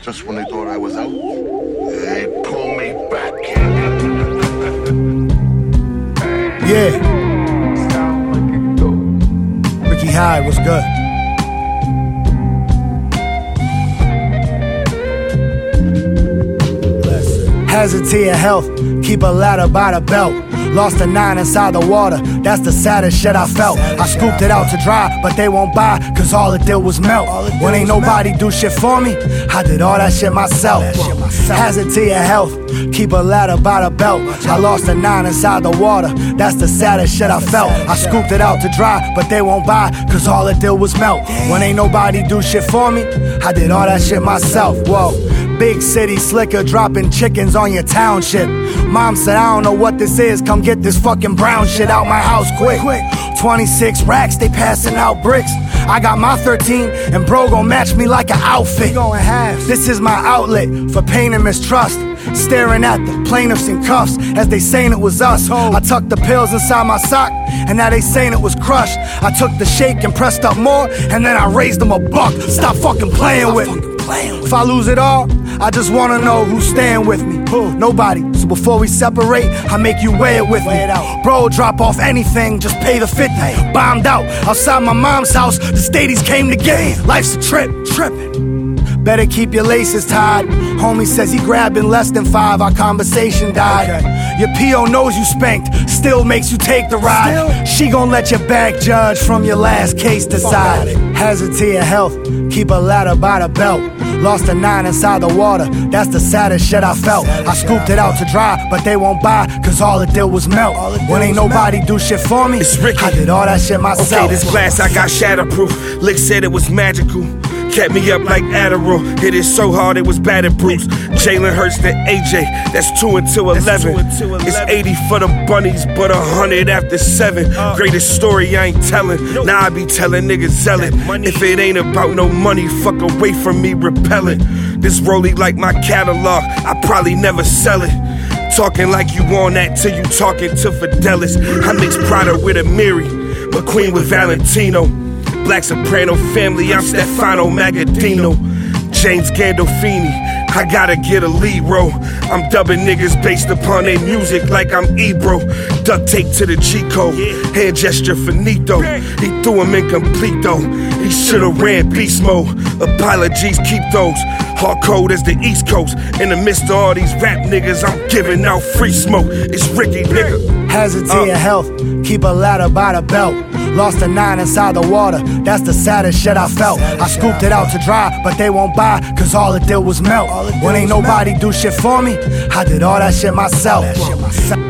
Just when they thought I was out, they pull me back. Yeah. Ricky Hyde, what's good? Hazard to your health, keep a ladder by the belt. Lost a 9 inside the water, that's the saddest shit I felt. I scooped it out to dry, but they won't buy, cause all it did was melt. When ain't nobody do shit for me, I did all that shit myself. Hazard to your health, keep a ladder by the belt. I lost a 9 inside the water, that's the saddest shit I felt. I scooped it out to dry, but they won't buy, cause all it did was melt. When ain't nobody do shit for me, I did all that shit myself. Whoa. Big city slicker dropping chickens on your township. Mom said, I don't know what this is, come get this fucking brown shit out my house quick. 26 racks, they passing out bricks. I got my 13, and bro gon' match me like an outfit. This is my outlet for pain and mistrust. Staring at the plaintiffs in cuffs as they saying it was us. I tucked the pills inside my sock, and now they saying it was crushed. I took the shake and pressed up more, and then I raised them a buck. Stop fucking playing with me. If I lose it all, I just wanna know who's staying with me. Nobody. So before we separate, I make you weigh it with me. Bro, drop off anything, just pay the 50. Bombed out outside my mom's house, the stadies came to get me. Life's a trip, trippin'. Better keep your laces tied. Homie says he grabbed in less than 5, our conversation died. Your PO knows you spanked, still makes you take the ride. She gon' let your back judge from your last case decide. Hazard to your health, keep a ladder by the belt. Lost a 9 inside the water, that's the saddest shit I felt. I scooped it out to dry, but they won't buy, cause all it did was melt. When ain't nobody do shit for me, it's Ricky. I did all that shit myself. Okay, this glass I got shatterproof. Lick said it was magical. Kept me up like Adderall. Hit it so hard it was battered bruised. Jalen Hurts to AJ, that's 2 until 11. It's 80 for the bunnies, but 100 after 7. Greatest story I ain't telling. Now I be telling niggas zealot. If it ain't about no money, fuck away from me, repellent. This rollie like my catalog, I probably never sell it. Talking like you on that till you talking to Fidelis. I mix Prada with Amiri, McQueen with Valentino. Black soprano family, I'm Stefano Magadino. James Gandolfini, I gotta get a lead role. I'm dubbing niggas based upon their music like I'm Ebro. Duct tape to the G-code, hand gesture finito. He threw him incomplete though, he should've ran beast mode. Apologies, keep those. Hard code as the East Coast. In the midst of all these rap niggas, I'm giving out free smoke. It's Ricky, nigga. Hazard to your health, keep a ladder by the belt. Lost a 9 inside the water, that's the saddest shit I felt. I scooped it out to dry, but they won't buy, cause all it did was melt. When ain't nobody do shit for me, I did all that shit myself.